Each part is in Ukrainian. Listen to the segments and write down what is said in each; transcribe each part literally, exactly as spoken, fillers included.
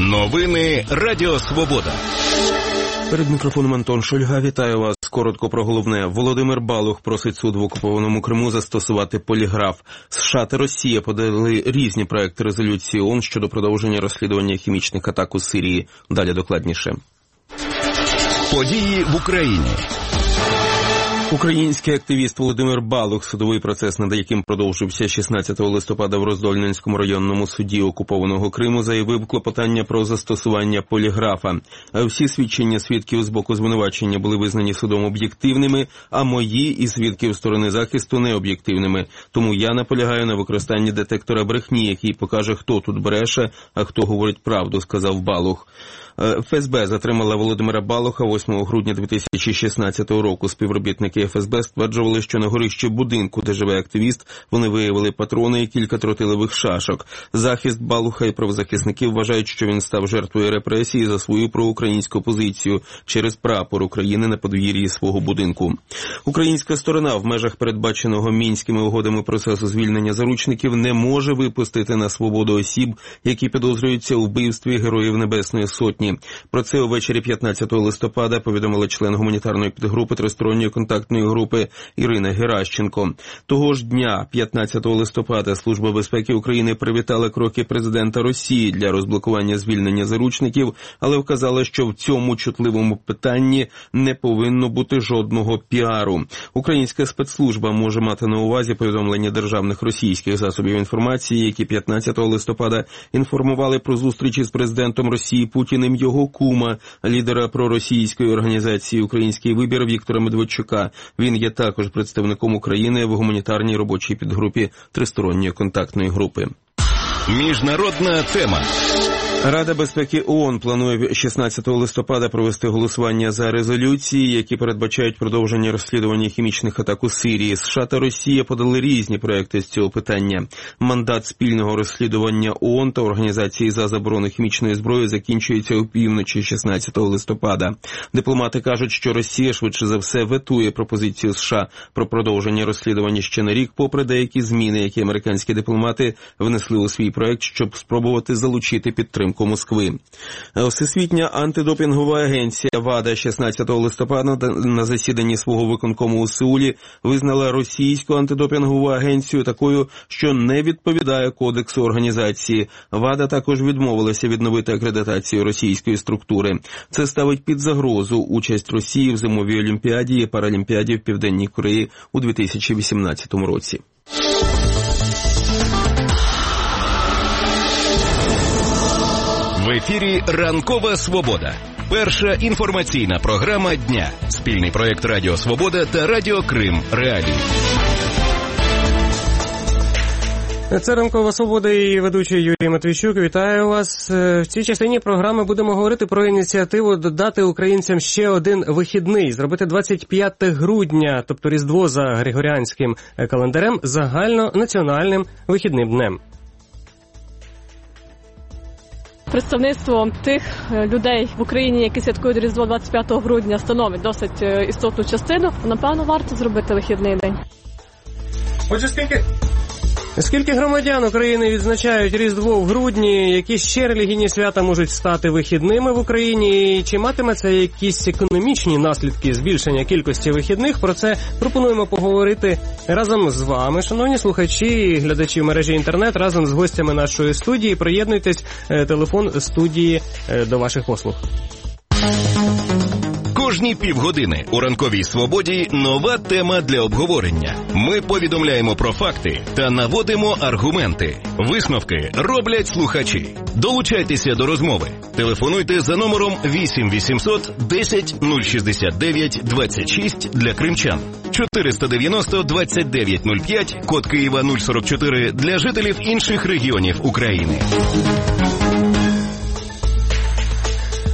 Новини Радіо Свобода. Перед мікрофоном Антон Шульга. Вітаю вас. Коротко про головне. Володимир Балух просить суд в окупованому Криму застосувати поліграф. США та Росія подали різні проекти резолюції ООН щодо продовження розслідування хімічних атак у Сирії. Далі докладніше. Події в Україні. Український активіст Володимир Балух, судовий процес над яким продовжився шістнадцятого листопада в Роздольненському районному суді окупованого Криму, заявив клопотання про застосування поліграфа. Всі свідчення свідків з боку звинувачення були визнані судом об'єктивними, а мої і свідків сторони захисту необ'єктивними. Тому я наполягаю на використанні детектора брехні, який покаже, хто тут бреше, а хто говорить правду, сказав Балух. Еф Ес Бе затримала Володимира Балуха восьмого грудня дві тисячі шістнадцятого року. Співробітники Еф Ес Бе стверджували, що на горищі будинку, де живе активіст, вони виявили патрони і кілька тротилових шашок. Захист Балуха і правозахисники вважають, що він став жертвою репресії за свою проукраїнську позицію через прапор України на подвір'ї свого будинку. Українська сторона в межах передбаченого Мінськими угодами процесу звільнення заручників не може випустити на свободу осіб, які підозрюються у вбивстві Героїв Небесної Сотні. Про це увечері п'ятнадцятого листопада повідомила член гуманітарної підгрупи Тристоронньої контактної групи Ірина Геращенко. Того ж дня, п'ятнадцятого листопада, Служба безпеки України привітала кроки президента Росії для розблокування звільнення заручників, але вказала, що в цьому чутливому питанні не повинно бути жодного піару. Українська спецслужба може мати на увазі повідомлення державних російських засобів інформації, які п'ятнадцятого листопада інформували про зустрічі з президентом Росії Путіним його кума, лідера проросійської організації «Український вибір» Віктора Медведчука. Він є також представником України в гуманітарній робочій підгрупі Тристоронньої контактної групи. Міжнародна тема. Рада безпеки ООН планує шістнадцятого листопада провести голосування за резолюції, які передбачають продовження розслідування хімічних атак у Сирії. США та Росія подали різні проекти з цього питання. Мандат спільного розслідування ООН та Організації за заборону хімічної зброї закінчується опівночі шістнадцятого листопада. Дипломати кажуть, що Росія швидше за все ветує пропозицію США про продовження розслідування ще на рік, попри деякі зміни, які американські дипломати внесли у свій проект, щоб спробувати залучити підтримку Москви. Всесвітня антидопінгова агенція ВАДА шістнадцятого листопада на засіданні свого виконкому у Сеулі визнала російську антидопінгову агенцію такою, що не відповідає кодексу організації. ВАДА також відмовилася відновити акредитацію російської структури. Це ставить під загрозу участь Росії в зимовій олімпіаді і паралімпіаді в Південній Кореї у дві тисячі вісімнадцятому році. В ефірі «Ранкова Свобода». Перша інформаційна програма дня. Спільний проєкт Радіо Свобода та Радіо Крим Реалії. Це «Ранкова Свобода» і ведучий Юрій Матвійчук. Вітаю вас. В цій частині програми будемо говорити про ініціативу додати українцям ще один вихідний, зробити двадцять п'яте грудня, тобто Різдво за григоріанським календарем, загальнонаціональним вихідним днем. Представництво тих людей в Україні, які святкують Різдво двадцять п'ятого грудня, становить досить істотну частину. Напевно, варто зробити вихідний день. Отже, скільки... Скільки громадян України відзначають Різдво в грудні, які ще релігійні свята можуть стати вихідними в Україні, і чи матиме це якісь економічні наслідки збільшення кількості вихідних? Про це пропонуємо поговорити разом з вами, шановні слухачі і глядачі в мережі інтернет, разом з гостями нашої студії. Приєднуйтесь, телефон студії до ваших послуг. Кожні півгодини у «Ранковій Свободі» нова тема для обговорення. Ми повідомляємо про факти та наводимо аргументи. Висновки роблять слухачі. Долучайтеся до розмови. Телефонуйте за номером вісім вісімсот десять нуль шістдесят дев'ять двадцять шість для кримчан. чотириста дев'яносто двадцять дев'ять нуль п'ять, код Києва нуль сорок чотири для жителів інших регіонів України.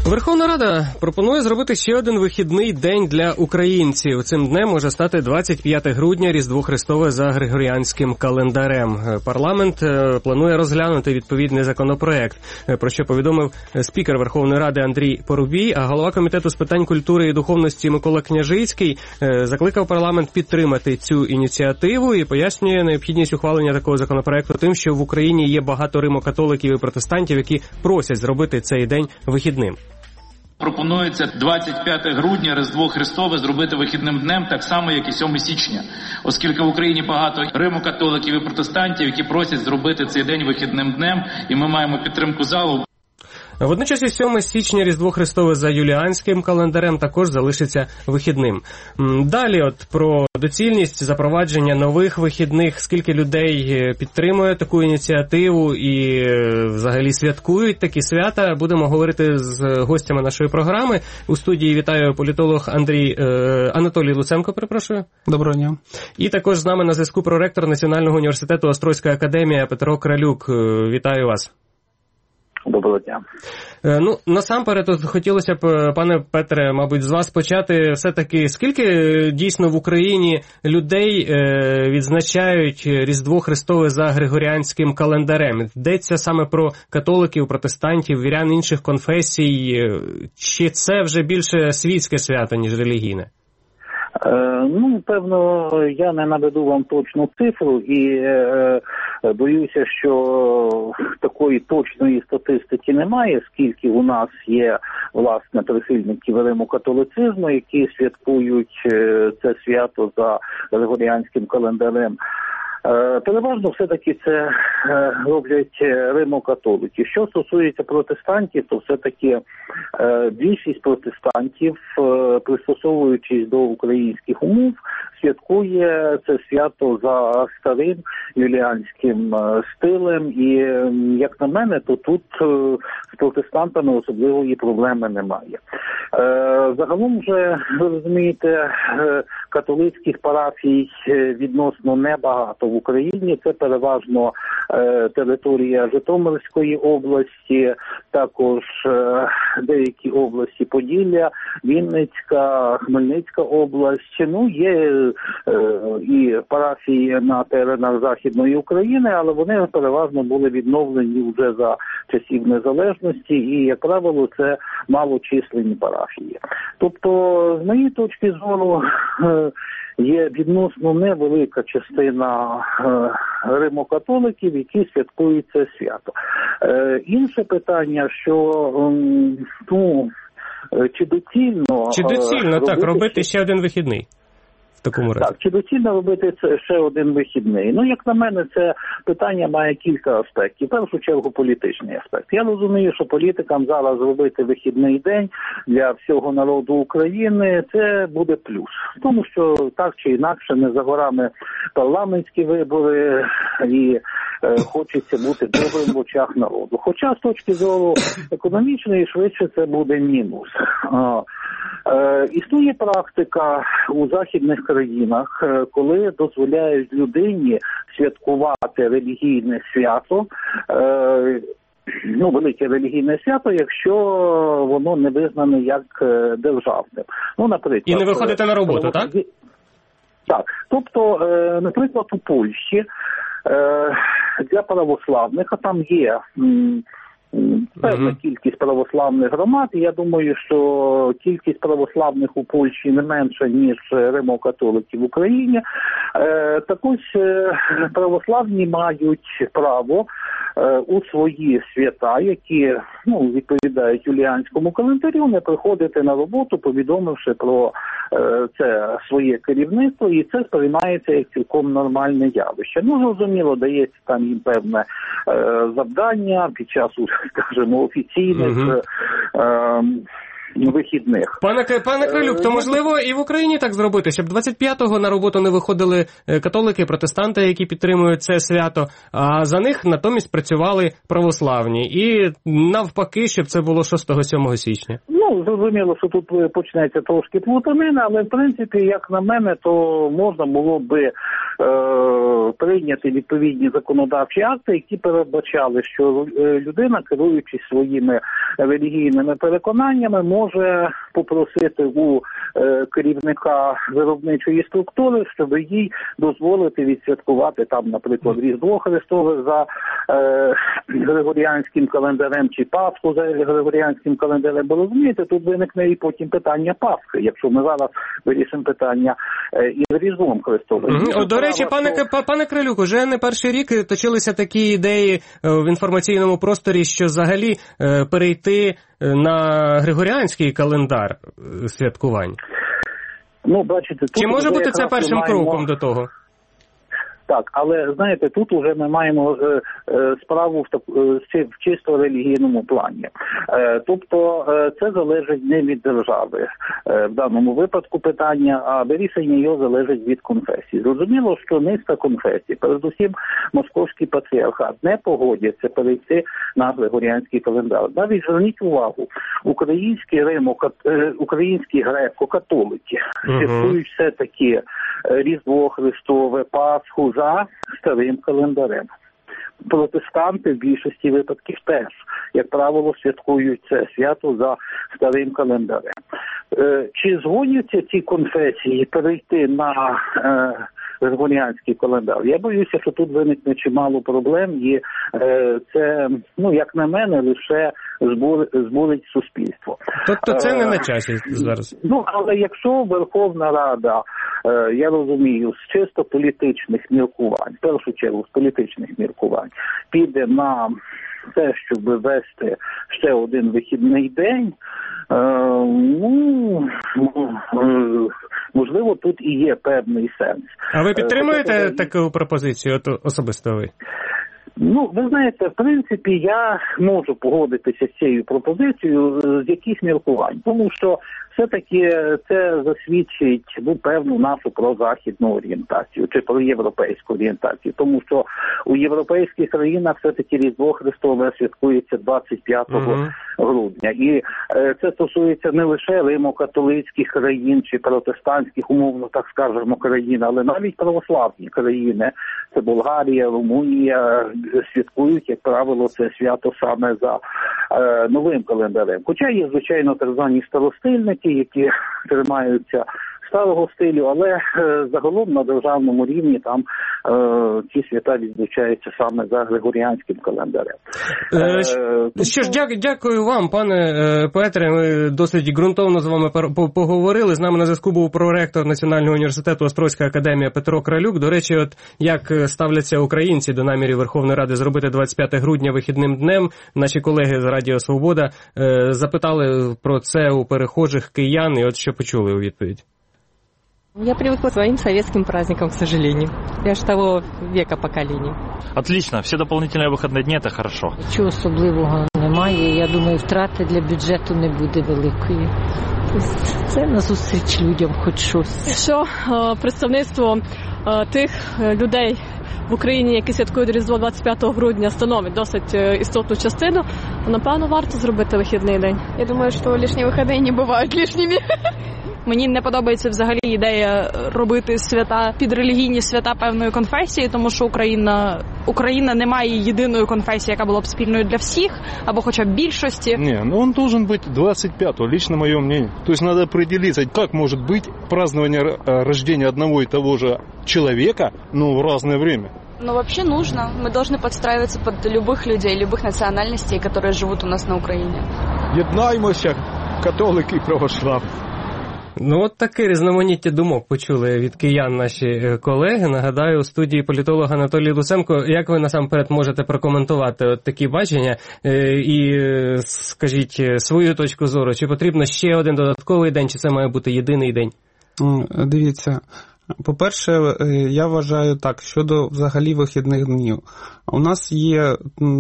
Верховна Рада пропонує зробити ще один вихідний день для українців. Цим днем може стати двадцять п'яте грудня, Різдво Христове за григоріанським календарем. Парламент планує розглянути відповідний законопроект, про що повідомив спікер Верховної Ради Андрій Парубій, а голова Комітету з питань культури і духовності Микола Княжицький закликав парламент підтримати цю ініціативу і пояснює необхідність ухвалення такого законопроекту тим, що в Україні є багато римокатоликів і протестантів, які просять зробити цей день вихідним. Пропонується двадцять п'яте грудня, Різдво Христове, зробити вихідним днем, так само, як і сьоме січня. Оскільки в Україні багато римокатоликів і протестантів, які просять зробити цей день вихідним днем, і ми маємо підтримку залу. Водночас і сьоме січня Різдво Христове за юліанським календарем також залишиться вихідним. Далі от про доцільність запровадження нових вихідних, скільки людей підтримує таку ініціативу і взагалі святкують такі свята, будемо говорити з гостями нашої програми. У студії вітаю політолог Андрій е, Анатолій Луценко, перепрошую. Доброго дня. І також з нами на зв'язку проректор Національного університету Острозька академія Петро Кралюк. Вітаю вас. Доброго дня. Ну, насамперед, тут хотілося б, пане Петре, мабуть, з вас почати все-таки, скільки дійсно в Україні людей е, відзначають Різдво Христове за григоріанським календарем? Йдеться саме про католиків, протестантів, вірян інших конфесій, чи це вже більше світське свято, ніж релігійне? Е, ну, певно, я не наведу вам точну цифру і е, боюся, що такої точної статистики немає, скільки у нас є, власне, прихильників римокатолицизму, які святкують е, це свято за григоріанським календарем. Переважно все-таки це роблять римокатолики. Що стосується протестантів, то все-таки більшість протестантів, пристосовуючись до українських умов, святкує це свято за старим юліанським стилем. І, як на мене, то тут з протестантами особливої проблеми немає. Загалом вже, ви розумієте, католицьких парафій відносно небагато в Україні. Це переважно е, територія Житомирської області, також е, деякі області Поділля, Вінницька, Хмельницька область. Ну, є е, і парафії на теренах Західної України, але вони переважно були відновлені вже за часів незалежності і, як правило, це малочисленні парафії. Тобто, з моєї точки зору, е, є відносно невелика частина е, римокатоликів, які святкують це свято. Е, інше питання, що ем, ну, чи доцільно... Чи доцільно, робити... так, робити ще один вихідний? Такому разі. Так, чи доцільно робити це ще один вихідний? Ну, як на мене, це питання має кілька аспектів. В першу чергу політичний аспект. Я розумію, що політикам зараз робити вихідний день для всього народу України, це буде плюс. Тому що так чи інакше не за горами парламентські вибори і е, хочеться бути добрим в очах народу. Хоча з точки зору економічної швидше це буде мінус. А, Е, існує практика у західних країнах, е, коли дозволяють людині святкувати релігійне свято, е, ну, велике релігійне свято, якщо воно не визнане як е, державним. Ну, наприклад, і не виходити на роботу, так? Так. Тобто, е, наприклад, у Польщі е, для православних, а там є... М, певна uh-huh. кількість православних громад, і я думаю, що кількість православних у Польщі не менша, ніж римокатоликів в Україні. Е, так ось православні мають право е, у свої свята, які ну, відповідають юліанському календарю, не приходити на роботу, повідомивши про е, це своє керівництво, і це сприймається як цілком нормальне явище. Ну, зрозуміло, дається там їм певне е, завдання під час, скажімо, офіційних uh-huh. е, вихідних. Пане, пане Крилюк, то можливо і в Україні так зробити, щоб двадцять п'ятого на роботу не виходили католики, протестанти, які підтримують це свято, а за них натомість працювали православні. І навпаки, щоб це було шостого-сьомого січня. Ну, зрозуміло, що тут почнеться трошки плутанина, але в принципі, як на мене, то можна було би е, прийняти відповідні законодавчі акти, які передбачали, що людина, керуючись своїми релігійними переконаннями, може попросити у е, керівника виробничої структури, щоб їй дозволити відсвяткувати там, наприклад, Різдво Христове за е, григоріанським календарем чи Пасху за григоріанським календарем. Бо розумієте, тут виникне і потім питання Пасхи, якщо ми зараз вирішимо питання е, із Різдвом Христовим. Mm-hmm. О, до речі, пане, що... пане Крилюк, уже не перший рік точилися такі ідеї в інформаційному просторі, що взагалі е, перейти на григоріанський календар святкувань. Ну, бачите, тут чи може бути це першим маємо... кроком до того? Так, але, знаєте, тут уже ми маємо е, е, справу в, так, е, в чисто релігійному плані. Е, тобто е, це залежить не від держави е, в даному випадку питання, а вирішення його залежить від конфесії. Зрозуміло, що низка конфесій, передусім московський патріархат, не погодяться перейти на григоріанський календар. Навіть зверніть увагу, українські римо, е, українські греко-католики святкують uh-huh. все-таки Різдво Христове, Пасху за старим календарем. Протестанти в більшості випадків теж, як правило, святкують це свято за старим календарем. Е, чи згодяться ці конфесії перейти на е, григоріанський календар? Я боюся, що тут виникне чимало проблем, і е, це, ну, як на мене, лише збур, збурить суспільство. Тобто це не на часі зараз? Ну, але якщо Верховна Рада, е, я розумію, з чисто політичних міркувань, в першу чергу з політичних міркувань, піде на те, щоб ввести ще один вихідний день, е, ну, е, можливо, тут і є певний сенс. А ви підтримуєте е, таку пропозицію от, особисто ви? Ну, ви знаєте, в принципі, я можу погодитися з цією пропозицією з якихось міркувань, тому що все-таки це засвідчить, ну, певну нашу прозахідну орієнтацію чи проєвропейську орієнтацію, тому що у європейських країнах все-таки Різдво Христове святкується двадцять п'ятого uh-huh. грудня. І е, це стосується не лише римо-католицьких країн чи протестантських, умовно так скажемо, країн, але навіть православні країни, це Болгарія, Румунія, святкують, як правило, це свято саме за е, новим календарем. Хоча є, звичайно, так звані старостильники, які тримаються старого стилю, але е, загалом на державному рівні там е, ці свята відзначаються саме за григоріанським календарем. Е, е, що ж, дя- дякую вам, пане е, Петре, ми досить ґрунтовно з вами поговорили. З нами на зв'язку був проректор Національного університету Острозька академія Петро Крилюк. До речі, от як ставляться українці до намірів Верховної Ради зробити двадцять п'яте грудня вихідним днем, наші колеги з Радіо Свобода е, запитали про це у перехожих киян, і от що почули у відповідь. Я привыкла к своим советским праздникам, к сожалению. Я ж того века поколения. Отлично. Все дополнительные выходные дни – это хорошо. Нічого особливого немає. Я думаю, втрати для бюджету не буде великої. Це на зустріч людям хоч щось. Якщо е, представництво е, тих людей в Україні, які святкують Різдво двадцять п'ятого грудня, становить досить істотну частину, то, напевно, варто зробити вихідний день. Я думаю, що лишні вихідні не бувають лишніми. Мені не подобається взагалі ідея робити свята, підрелігійні свята певної конфесії, тому що Україна, Україна не має єдиної конфесії, яка була б спільною для всіх, або хоча б більшості. Не, ну он должен быть двадцать пятого, лично мое мнение. То есть надо определиться, как может быть празднование рождения одного и того же человека, ну, в разное время. Ну, вообще нужно. Мы должны подстраиваться под любых людей, любых национальностей, которые живут у нас на Украине. Єднаймося, католики і православні. Ну, от таке різноманіття думок почули від киян наші колеги. Нагадаю, у студії політолог Анатолій Луценко. Як ви насамперед можете прокоментувати от такі бачення і скажіть свою точку зору? Чи потрібно ще один додатковий день, чи це має бути єдиний день? Дивіться, По-перше, я вважаю так, щодо взагалі вихідних днів. У нас є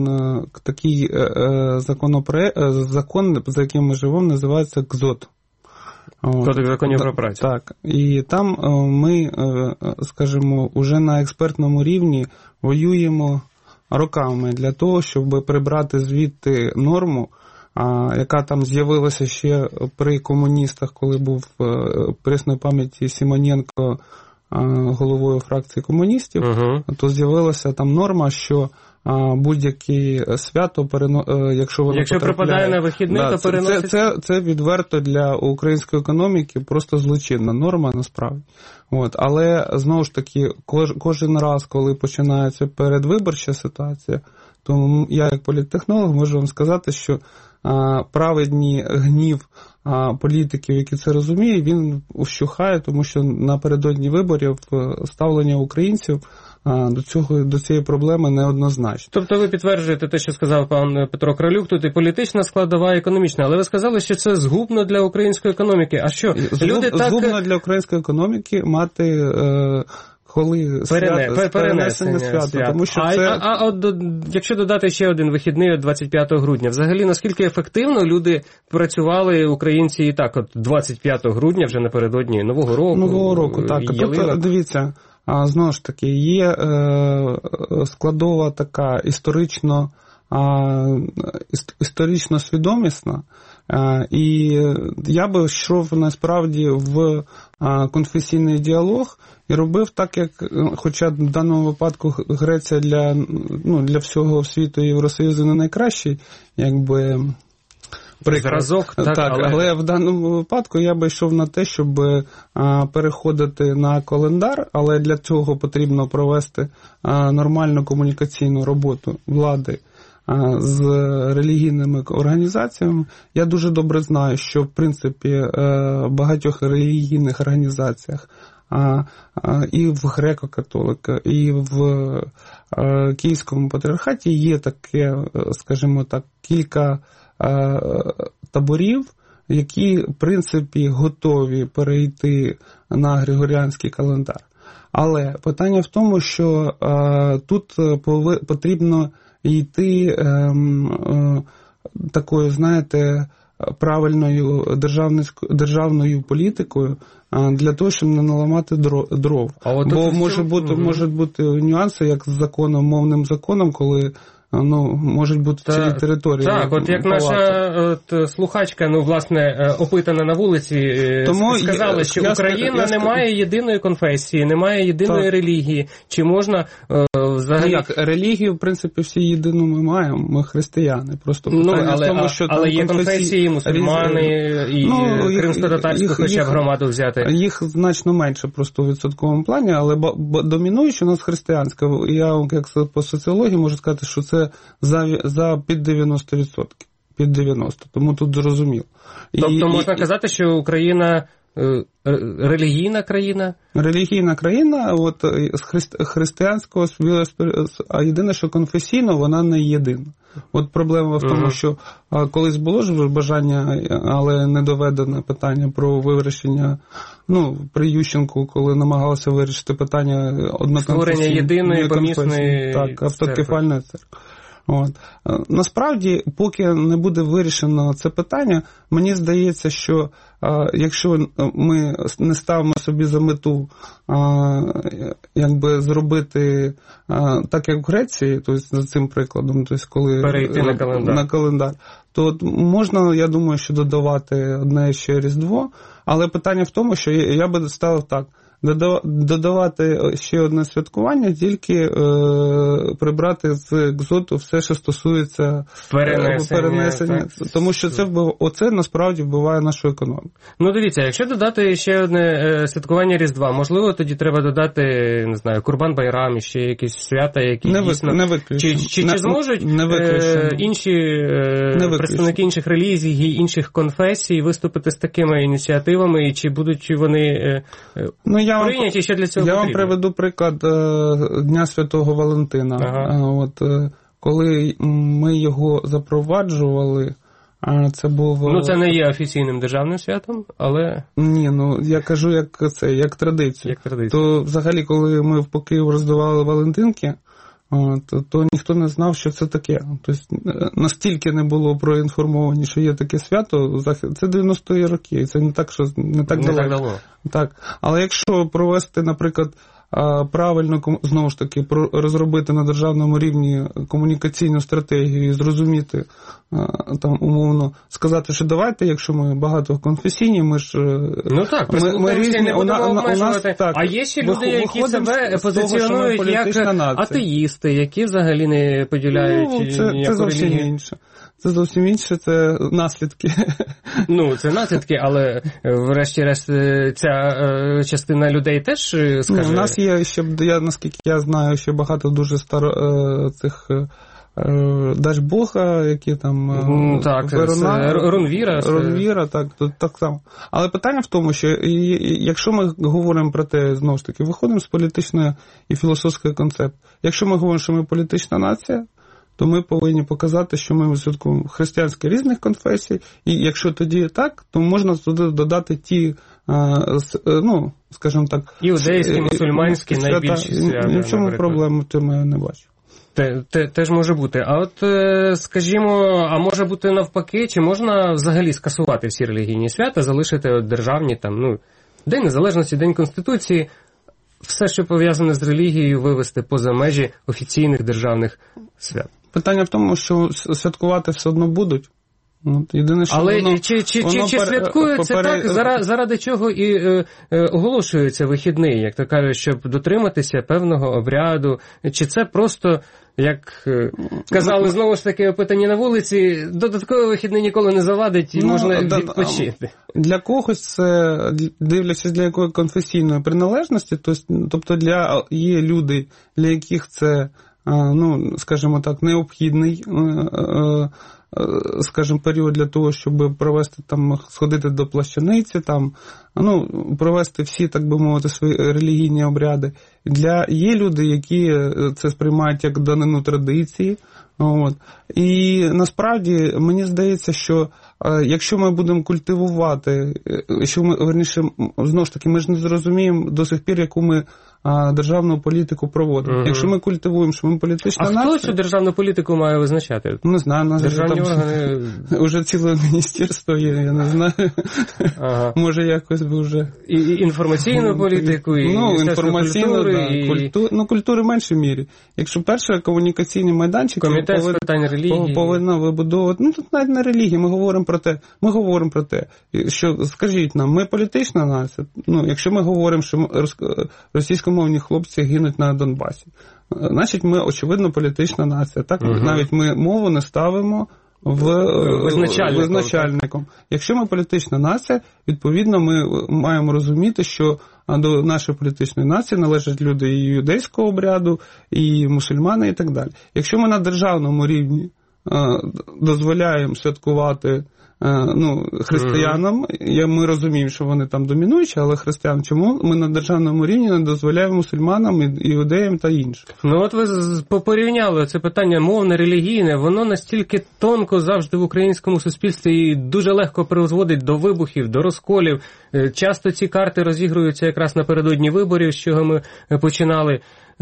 такий законопроект, закон, за яким ми живемо, називається КЗОТ. Кодекс законів про працю. Так, і там ми, скажімо, уже на експертному рівні воюємо роками для того, щоб прибрати звідти норму, яка там з'явилася ще при комуністах, коли був пресної пам'яті Симоненко головою фракції комуністів, угу. то з'явилася там норма, що будь-яке свято, якщо воно якщо припадає на вихідний, да, то переносить... Це, це, це відверто для української економіки просто злочинна норма, насправді. От. Але, знову ж таки, кож, кожен раз, коли починається передвиборча ситуація, то я, як політтехнолог, можу вам сказати, що а, праведні гнів а, політиків, які це розуміють, він вщухає, тому що напередодні виборів ставлення українців до цього, до цієї проблеми неоднозначно. Тобто ви підтверджуєте те, що сказав пан Петро Кралюк, тут і політична складова, і економічна, але ви сказали, що це згубно для української економіки. А що? Згуб, люди так... Згубно для української економіки мати... Е... коли Перене... свято, перенесення свято, свято. Тому що а, це... а, а от якщо додати ще один вихідний от двадцять п'ятого грудня, взагалі наскільки ефективно люди працювали, українці, і так, от двадцять п'ятого грудня, вже напередодні Нового року? Нового року, так. Тобто, дивіться, знову ж таки, є е, складова така історично, е, історично свідомісна, е, і я би йшов насправді в е, конфесійний діалог і робив так, як, хоча в даному випадку Греція для, ну, для всього світу і Євросоюзу не найкращий, якби... Зразок, так, так але... але в даному випадку я би йшов на те, щоб а, переходити на календар, але для цього потрібно провести а, нормальну комунікаційну роботу влади а, з релігійними організаціями. Я дуже добре знаю, що в принципі в багатьох релігійних організаціях а, а, і в греко-католика, і в а, Київському патріархаті є таке, скажімо так, кілька таборів, які, в принципі, готові перейти на григоріанський календар. Але питання в тому, що а, тут пови, потрібно йти а, а, такою, знаєте, правильною державною політикою а, для того, щоб не наламати дров. А Бо може бути, угу. можуть бути нюанси, як з законом, мовним законом, коли ну, можуть бути Та, цілі території. Так, от як палати. Наша от, слухачка, ну, власне, опитана на вулиці, Тому сказала, що ясно, Україна ясно. не має єдиної конфесії, не має єдиної так. релігії. Чи можна е, взагалі... Ну, як, релігію, в принципі, всі єдину ми маємо, ми християни. Просто ну, але, в тому, що але є конфесії, конфесії мусульмани і ну, кримсько-татарську хоча б громаду взяти. Їх значно менше просто у відсотковому плані, але домінуючи у нас християнська. Я, як по соціології, можу сказати, що це За, за під дев'яносто відсотків. Під дев'яносто. Тому тут зрозуміло. Тобто і, можна і, казати, що Україна е, релігійна країна? Релігійна країна, от з христи, християнського, а єдине, що конфесійно, вона не єдина. От проблема в тому, uh-huh. що а, колись було ж бажання, але не доведене питання про вирішення, ну, при Ющенку, коли намагалися вирішити питання одноконфесійної створення єдиної помісної так, автокефальної церкви. От. Насправді, поки не буде вирішено це питання, мені здається, що а, якщо ми не ставимо собі за мету а, якби зробити а, так, як в Греції, тобто за цим прикладом, тобто коли перейти на календар. на календар, то можна, я думаю, що додавати одне ще Різдво, але питання в тому, що я, я би ставив так. Додавати ще одне святкування, тільки е, прибрати з екзоту все, що стосується перенесення. перенесення тому що це вбив... оце насправді вбиває нашу економіку. Ну, дивіться, якщо додати ще одне е, святкування Різдва, можливо, тоді треба додати, не знаю, Курбан-Байрам, ще якісь свята, які не дійсно... Не виключено. Чи, чи, не, чи зможуть не е, інші е, представники інших релігій і інших конфесій виступити з такими ініціативами, і чи будуть вони... Е, ну, я прийняті, що для цього Я потрібно? вам приведу приклад е, Дня Святого Валентина. Ага. От, е, коли ми його запроваджували, Це був... Ну, це не є офіційним державним святом, але... Ні, ну, я кажу, як це, як традицію. Як традицію. То, взагалі, коли ми по Києву роздавали Валентинки, то, то ніхто не знав, що це таке. Тобто, настільки не було проінформовані, що є таке свято, це дев'яності роки, це не так, що не так не далеко. Так давно. Так. Але якщо провести, наприклад, правильно, знову ж таки, розробити на державному рівні комунікаційну стратегію і зрозуміти, там, умовно, сказати, що давайте, якщо ми багатоконфесійні, ми ж... Ну так, ми, ми різні, не будемо у нас, обмежувати. Так, а є ще люди, які себе позиціонують того, як нація. Атеїсти, які взагалі не поділяють ну, це, це зовсім релігію. інше. Це зовсім інше, це наслідки. Ну, це наслідки, але врешті-решт ця частина людей теж скаже... Ну, у нас є ще, я, наскільки я знаю, ще багато дуже старо цих Дажбога, які там... Ну, так, Верона, Рунвіра. Рунвіра, так, так само. Але питання в тому, що якщо ми говоримо про те, знову ж таки, виходимо з політичної і філософської концепту. Якщо ми говоримо, що ми політична нація, то ми повинні показати, що ми святкуємо християнські різних конфесій, і якщо тоді так, то можна туди додати ті, ну, скажімо так... Іудейські, мусульманські, свята, найбільші свята. Ні в чому проблеми в тому я не бачу. Те, те, теж може бути. А от, скажімо, а може бути навпаки, чи можна взагалі скасувати всі релігійні свята, залишити от державні, там, ну, День Незалежності, День Конституції, все, що пов'язане з релігією, вивести поза межі офіційних державних свят? Питання в тому, що святкувати все одно будуть. От, єдине, що Але воно, чи, чи, воно чи, чи пер... святкуються попер... так, заради, заради чого і е, е, оголошується вихідний, як то кажуть, щоб дотриматися певного обряду? Чи це просто, як е, казали знову ж таки опитані на вулиці, додатковий вихідний ніколи не завадить і ну, можна да, відпочити? Для когось це, дивлячись для якої конфесійної приналежності, тобто для є люди, для яких це, ну, скажімо так, необхідний, скажімо, період для того, щоб провести там, сходити до плащаниці, там, ну, провести всі, так би мовити, свої релігійні обряди. Для є люди, які це сприймають як данину традиції. От. І насправді мені здається, що якщо ми будемо культивувати, що ми, верніше, знову ж таки, ми ж не зрозуміємо до сих пір, яку ми державну політику проводимо. Угу. Якщо ми культивуємо, що ми політична а нація... А хто цю державну політику має визначати? Не знаю, нас державні там органи... вже ціле міністерство є, я не знаю. Ага. Може якось би вже... І, і інформаційну політику, і ну, інформаційну, культури, да, і... культу... ну, культури в меншій мірі. Якщо перше комунікаційні майданчики... Комітет з питань релігії. Повинна вибудовувати... Ну, тут навіть не релігія, ми говоримо про те, ми говоримо про те, що, скажіть нам, ми політична нація? Ну, якщо ми говоримо, що російськомовні хлопці гинуть на Донбасі, значить ми, очевидно, політична нація. Так? Угу. Навіть ми мову не ставимо в визначальником. визначальником. Якщо ми політична нація, відповідно, ми маємо розуміти, що до нашої політичної нації належать люди і юдейського обряду, і мусульмани, і так далі. Якщо ми на державному рівні дозволяємо святкувати ну, християнам, mm-hmm. ми розуміємо, що вони там домінуючі, але християн чому ми на державному рівні не дозволяємо мусульманам, іудеям та іншим? Ну от ви порівняли це питання мовне, релігійне, воно настільки тонко завжди в українському суспільстві і дуже легко призводить до вибухів, до розколів. Часто ці карти розігруються якраз напередодні виборів, з чого ми починали.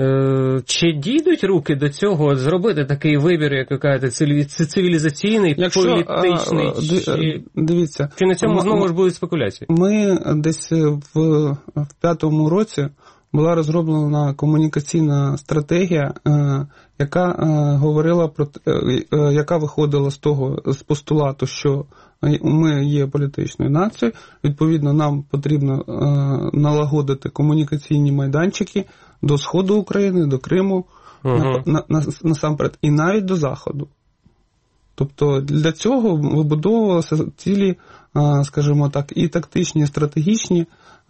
Чи дійдуть руки до цього зробити такий вибір, як ви кажете, цивілізаційний, якщо, політичний? А, чи... Дивіться. Чи на цьому знову ж будуть спекуляції? Ми десь в, в п'ятому році була розроблена комунікаційна стратегія, яка говорила про яка виходила з того, з постулату, що ми є політичною нацією, відповідно, нам потрібно налагодити комунікаційні майданчики до Сходу України, до Криму, uh-huh. на, на, насамперед, і навіть до Заходу. Тобто для цього вибудовувалися цілі, скажімо так, і тактичні, і стратегічні,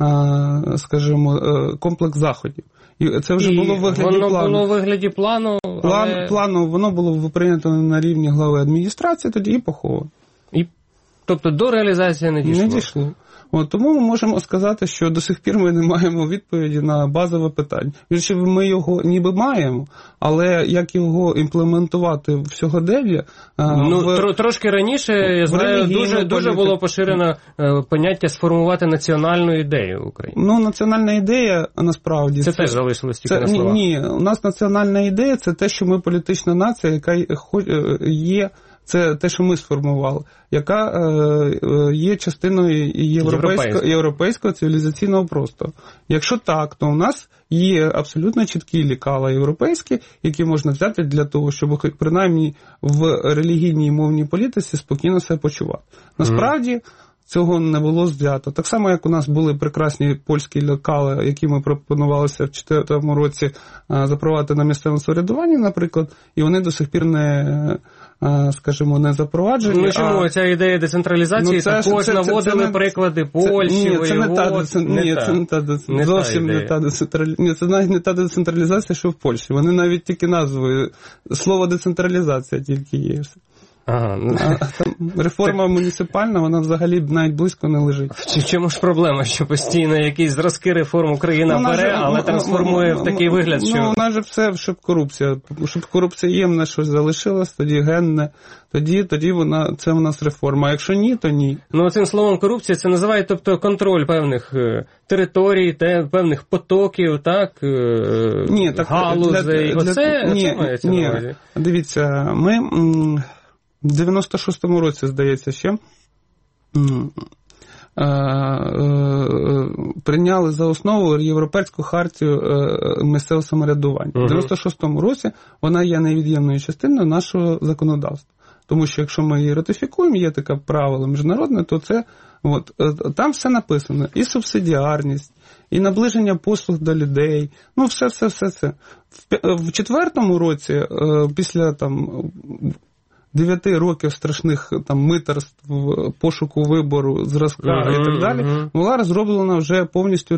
скажімо, комплекс заходів. І це вже і було в вигляді воно плану. Воно було в вигляді плану, План, але... плану, воно було прийнято на рівні глави адміністрації, тоді і поховано. І Тобто до реалізації не дійшло? Не дійшло. От, тому ми можемо сказати, що до сих пір ми не маємо відповіді на базове питання. Більше ми його ніби маємо, але як його імплементувати в сьогодення? Ну, в... Трошки раніше, я знаю, дуже, дуже було поширено поняття сформувати національну ідею в Україні. Ну, національна ідея, насправді... Це, це теж залишилось тільки це, на словах. Ні, у нас національна ідея – це те, що ми політична нація, яка є... Це те, що ми сформували, яка е, є частиною європейського, європейського цивілізаційного простору. Якщо так, то у нас є абсолютно чіткі лікала європейські, які можна взяти для того, щоб принаймні в релігійній і мовній політиці спокійно себе почувати. Насправді, цього не було взято. Так само, як у нас були прекрасні польські локали, які ми пропонувалися в дві тисячі четвертому році запровадити на місцевому самоврядуванні, наприклад, і вони до сих пір не, скажімо, не запроваджені. Ну чому? А... Ця ідея децентралізації, ну, це, також це, наводили це, це, приклади Польщі, Ні, це не та, не ні, та. Це не та, не зовсім та не та децентралізація. Ні, це навіть не та децентралізація, що в Польщі. Вони навіть тільки назвою, слово децентралізація тільки є. Ага. А, там реформа муніципальна, вона взагалі навіть близько не лежить. В чому ж проблема, що постійно якісь зразки реформ Україна ну, бере, же, але ну, трансформує ну, в такий вигляд, що... Ну, у нас же все, щоб корупція. Щоб корупція ємне щось залишилось, тоді генне, тоді, тоді вона, це у нас реформа. А якщо ні, то ні. Ну, цим словом корупція це називає, тобто, контроль певних територій, те, певних потоків, так, ні, так галузей. Для, для, Оце, ні, оце мається ні, на увазі. Дивіться, ми... В дев'яносто шостому році, здається, ще прийняли за основу Європейську хартію місцевого самоврядування. Uh-huh. В дев'яносто шостому році вона є невід'ємною частиною нашого законодавства. Тому що якщо ми її ратифікуємо, є таке правило міжнародне, то це от, там все написано. І субсидіарність, і наближення послуг до людей. Ну, все-все-все. В, в четвертому році, після там... дев'яти років страшних там митерств, пошуку вибору, зразка uh-huh, і так далі, uh-huh. була розроблена вже повністю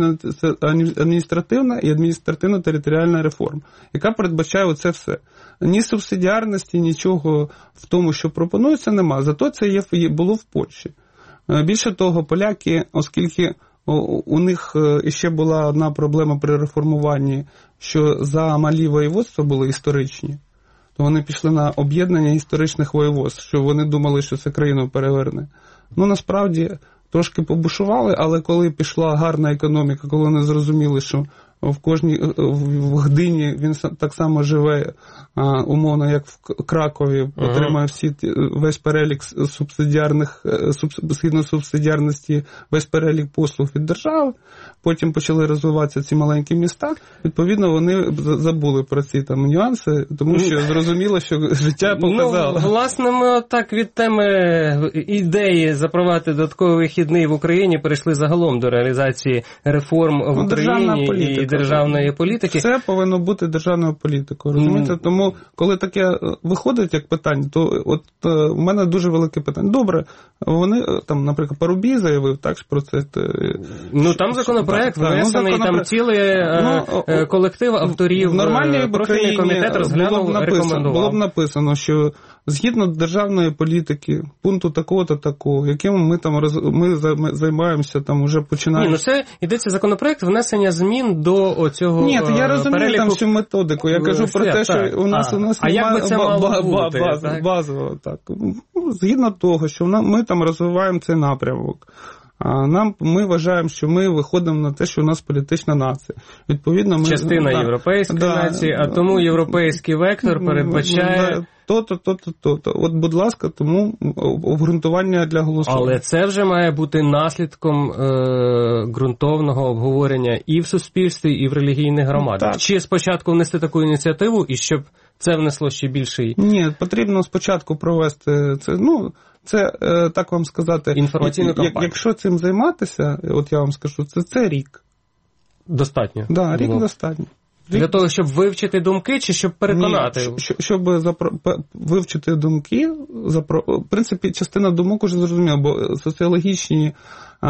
адміністративна і адміністративно-територіальна реформа, яка передбачає оце все. Ні субсидіарності, нічого в тому, що пропонується, нема. Зато це є, було в Польщі. Більше того, поляки, оскільки у них ще була одна проблема при реформуванні, що за малі воєводства були історичні, то вони пішли на об'єднання історичних воєводств, що вони думали, що це країну переверне. Ну, насправді, трошки побушували, але коли пішла гарна економіка, коли вони зрозуміли, що в кожній в Гдині він так само живе, умовно, як в Кракові, отримає всі весь перелік субсидіарних, згідно субсидіарності, весь перелік послуг від держави. Потім почали розвиватися ці маленькі міста. Відповідно, вони забули про ці там нюанси, тому що зрозуміло, що життя показало. Ну, власне, ми так від теми ідеї запровадити додатковий вихідний в Україні перейшли загалом до реалізації реформ в ну, Україні і державної політики. Це повинно бути державною політикою, розумієте? Mm. Тому, коли таке виходить як питання, то от у мене дуже велике питання. Добре, вони, там, наприклад, Парубій заявив, так, про це. Ну, там законопроект так, внесений, ну, там цілий ну, колектив авторів, профільний комітет розглянув, було рекомендував. Було б написано, що згідно державної політики, пункту такого-то такого, яким ми там роз... ми займаємося, там уже починаємо. Ні, ну це йдеться законопроект внесення змін до оцього Ні, я розумію переліку... там всю методику. Я кажу про те, що так. у нас а, у нас а немає як би це мало бути, баз, так? базово так. Згідно того, що ми там розвиваємо цей напрямок. А нам, ми вважаємо, що ми виходимо на те, що у нас політична нація. Відповідно, ми... Частина да, європейської да, нації, а тому європейський вектор передбачає... Да, то-то, то-то, то-то. От, будь ласка, тому обґрунтування для голосування. Але це вже має бути наслідком е- ґрунтовного обговорення і в суспільстві, і в релігійних громадах. Чи спочатку внести таку ініціативу, і щоб це внесло ще більший... Ні, потрібно спочатку провести це, ну... Це, так вам сказати, інформаційну кампанію. Якщо цим займатися, от я вам скажу, це, це рік. Достатньо? Так, да, рік було. Достатньо. Рік... Для того, щоб вивчити думки, чи щоб переконати? Ні, щоб, щоб запро... вивчити думки, запро... в принципі, частина думок уже зрозуміла, бо соціологічні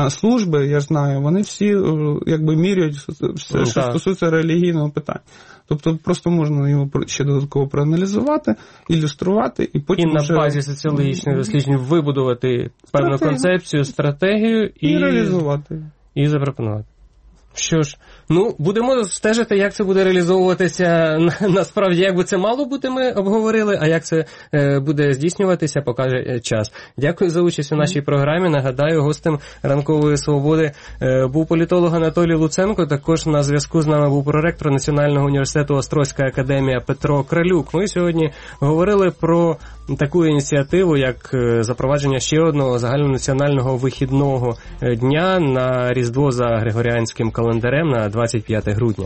служби, я ж знаю, вони всі якби міряють все, що стосується релігійного питання. Тобто просто можна його ще додатково проаналізувати, ілюструвати і потім і на вже... базі соціологічних досліджень вибудувати певну Стратегію. концепцію, стратегію і, і реалізувати. І запропонувати. Що ж, ну, будемо стежити, як це буде реалізовуватися насправді, як би це мало бути, ми обговорили, а як це е, буде здійснюватися, покаже час. Дякую за участь у нашій програмі. Нагадаю, гостем «Ранкової свободи» е, був політолог Анатолій Луценко, також на зв'язку з нами був проректор Національного університету Острозька академія Петро Кралюк. Ми сьогодні говорили про таку ініціативу, як запровадження ще одного загальнонаціонального вихідного дня на Різдво за Григоріанським календарем на двадцять п'яте грудня.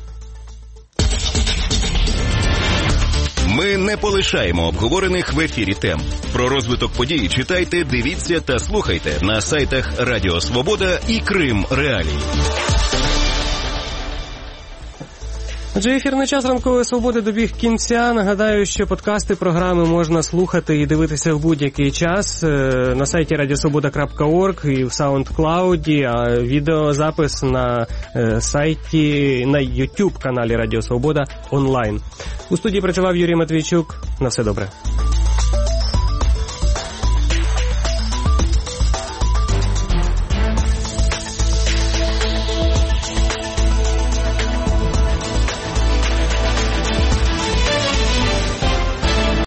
Ми не полишаємо обговорених в ефірі тем. Про розвиток подій читайте, дивіться та слухайте на сайтах Радіо Свобода і Крим Реалії. Отже, ефірний час «Ранкової свободи» добіг кінця. Нагадаю, що подкасти програми можна слухати і дивитися в будь-який час на сайті радіосвобода крапка орг і в SoundCloud, а відеозапис на сайті, на YouTube каналі Радіо Свобода онлайн. У студії працював Юрій Матвійчук. На все добре.